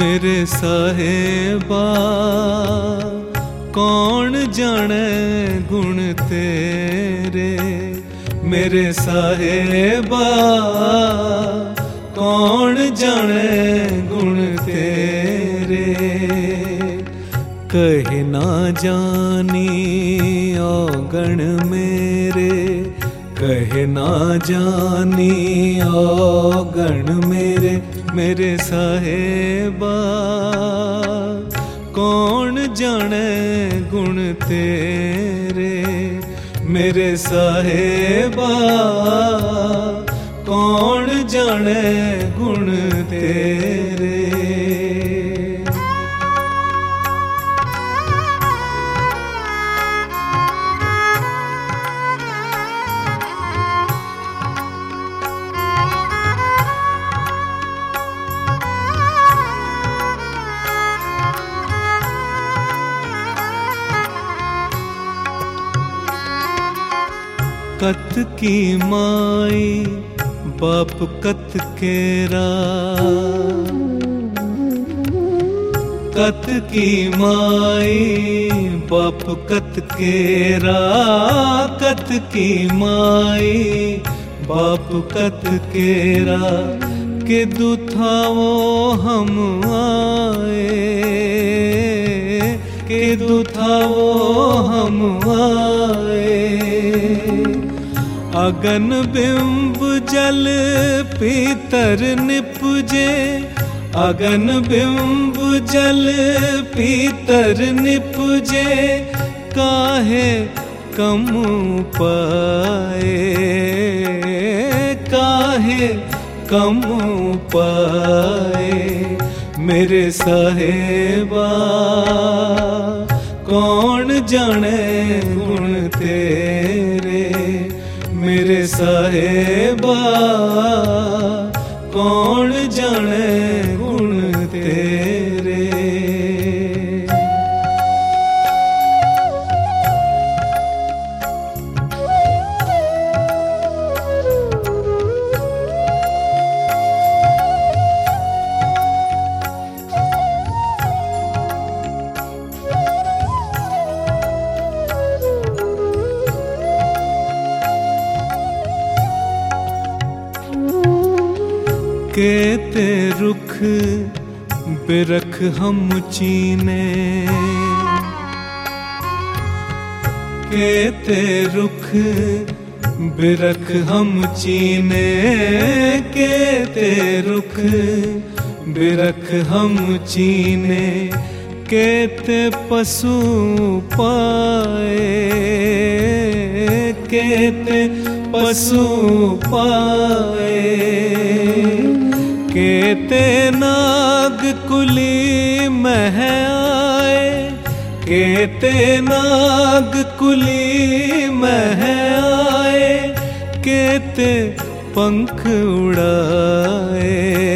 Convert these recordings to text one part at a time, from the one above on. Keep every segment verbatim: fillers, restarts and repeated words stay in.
मेरे साहेबा कौन जाने गुण तेरे, मेरे साहेबा कौन जाने गुण तेरे। कहे ना जानी औगण मेरे, कहे ना जानी औगण मेरे, मेरे साहेबा कौन जाने गुण तेरे, मेरे साहेबा कौन जाने गुण तेरे। कत की माई बाप कत केरा, कत की माई बाप कत केरा, कत की माई बाप कत केरा। के दुथावो हम आए, के दुथावो हम आए। अगन बिंब जल पीतर निपजे, अगन बिंब जल पीतर निपजे। काहे कम पाए, काहे कम पाए। मेरे साहेबा कौन जाने गुण तेरे, मेरे साहेबा कौन जाने गुण तेरे। केते रुख बिरख हम चीने, केते रुख बिरख हम चीने, केते रुख बिरख हम चीने। केते पशु पाए, केते पशु पाए। केते नाग कुली मह आए, केते नाग कुली मह आए। केते पंख उड़ाए,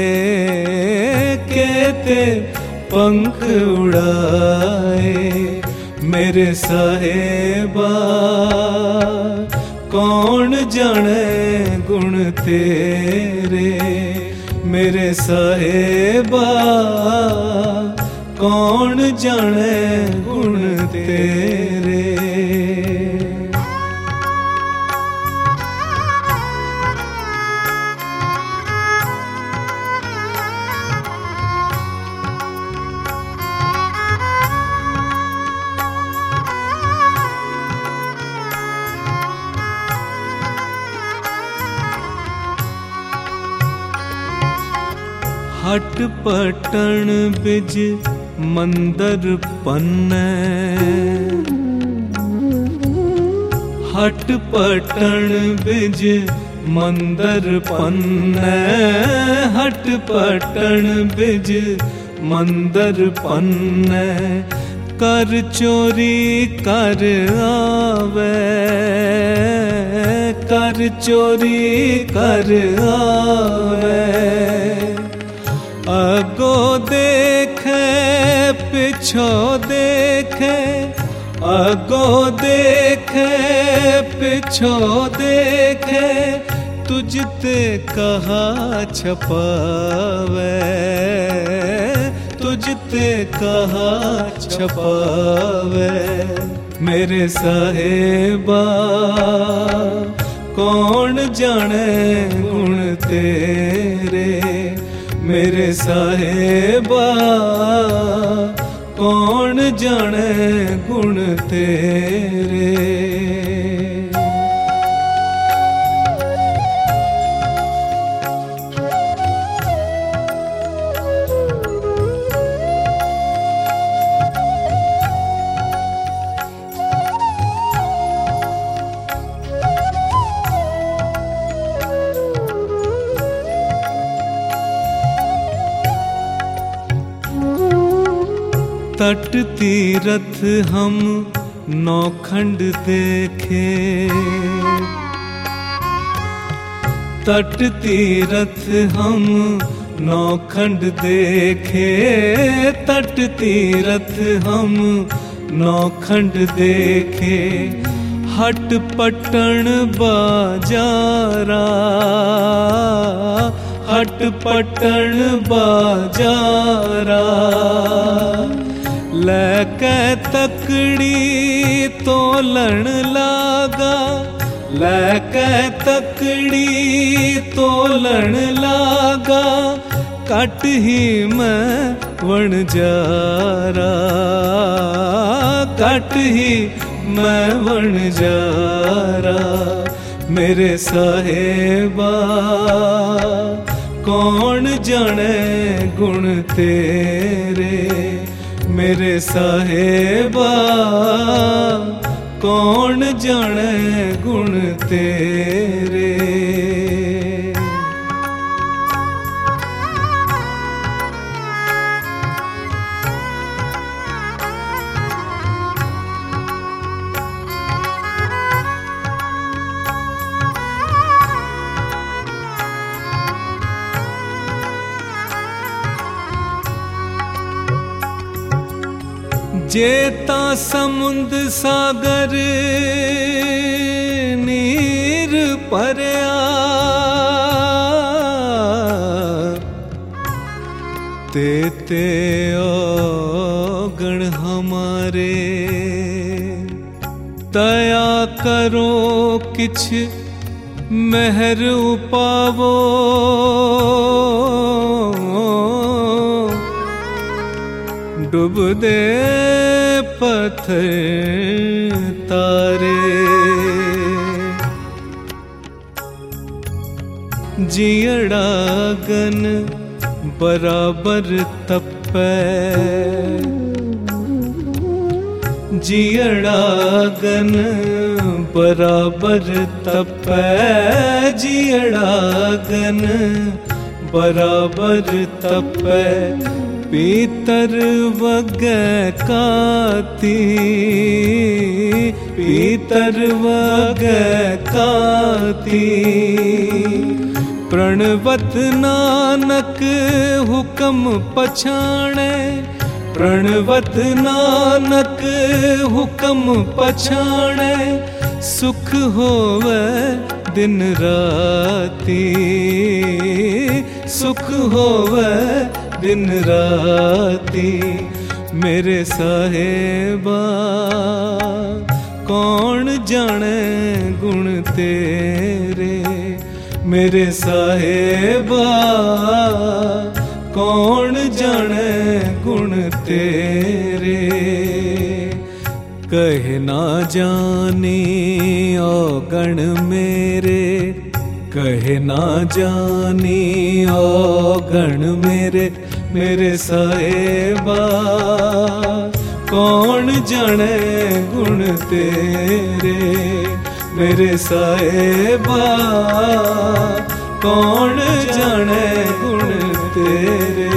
केते पंख उड़ाए। मेरे साहेबा कौन जाने गुण तेरे, मेरे साहेबा कौन जाने गुण तेरे। हट पटन बिज मंदर पन्ने, हट पटन बिज मंदर पन्ने, हट पटन बिज मंदर पन्ने। कर चोरी कर आवे, कर चोरी कर आवे। अगो देखे पिछो देखे, अगो देखे पिछो देखे। तुझते कहा छपावे, तुझते कहा छपावे। मेरे साहेबा कौन जाने गुण तेरे, मेरे साहेबा कौन जाने गुण तेरे। तट तीरथ हम नौखंड देखे, तट तीरथ हम नौखंड देखे, तट तीरथ हम नौखंड देखे। हट पटन बाजारा, हट पटन बाजारा। लैके तकड़ी तोलन लागा, लैके तकड़ी तोलन लागा। कट ही मैं वणजारा, कट ही मैं वणजारा। मेरे साहेबा कौन जाने गुण तेरे, मेरे साहेबा कौन जाने गुण तेरे। जेता समुंद सागर नीर परया, तेते औगण हमारे। दया करो किछ मेहर उपावो, डूब दे पत्थर तारे। जियड़ा गन बराबर तपै, जियड़ा गन बराबर तपै, जियड़ा गन बराबर तपै। पीतर वगै काती, पीतर वगै काती। प्रणवत नानक हुक्म पछाणे, प्रणवत नानक हुक्म पछाणे। सुख होवे दिन राती, सुख होवे दिन राती। मेरे साहेबा कौन जाने गुण तेरे, मेरे साहेबा कौन जाने गुण तेरे। कहे ना जानी औगण मेरे, कहे ना जानी औगण मेरे। मेरे साहेबा कौन जाने गुण तेरे, मेरे साहेबा कौन जाने गुण तेरे।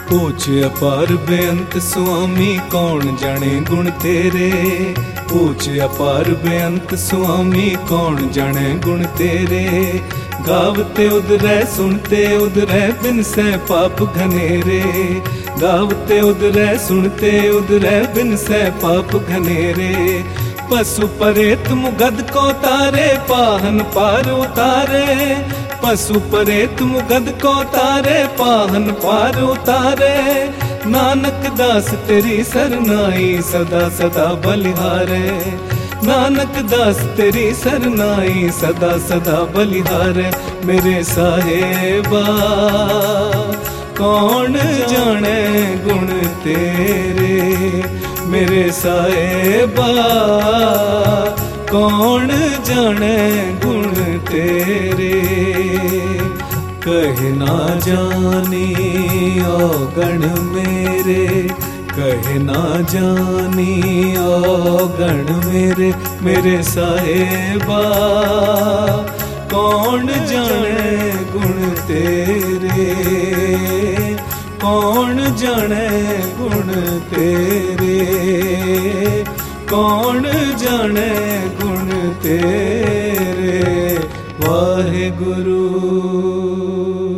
पूछ अपार बेअंत स्वामी कौन जाने गुण तेरे। पूछ अपार बेअंत स्वामी कौन जाने गुण तेरे। गावते उदरै सुनते उदरै बिन से पाप घनेरे। गावते उदरै सुनते उदरै बिन से पाप घनेरे। पशु परेत मुगद को तारे पाहन पार उतारे। पशु परेत मुगद को तारे पाहन पार उतारे। नानक दास तेरी सरनाई सदा सदा बलिहारे। नानक दास तेरी सरनाई सदा सदा बलिहारे। मेरे साहेबा कौन जाने गुण तेरे। मेरे साहेबा कौन जाने गुण तेरे। कह ना जानी औगण मेरे। कह ना जानी औगण मेरे। मेरे साहेबा कौन जाने गुण तेरे। कौन जाने गुण तेरे। कौन जाने गुण तेरे। वाहे गुरु।